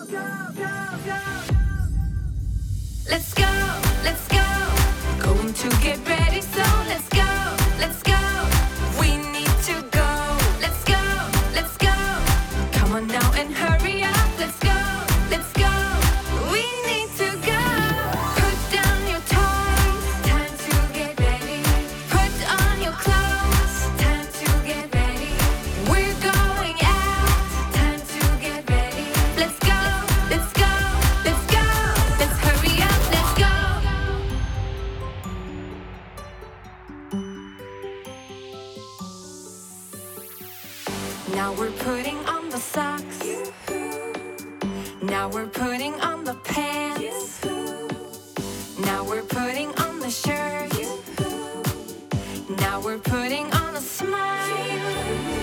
Let's go, let's go. Going to get ready, so let's go, let's go. We need to go. Let's go, let's go. Come on now and hurry up. Let's go, let's go. We need to go. Put down your toys. Time to get ready. Put on your clothes. Time to get ready. We're going out. Time to get ready. Let's go, let's go, let's go. Let's hurry up. Let's go. Now we're putting on the socks. Now we're putting on the pants. Now we're putting on the shirt. Now we're putting on a smile.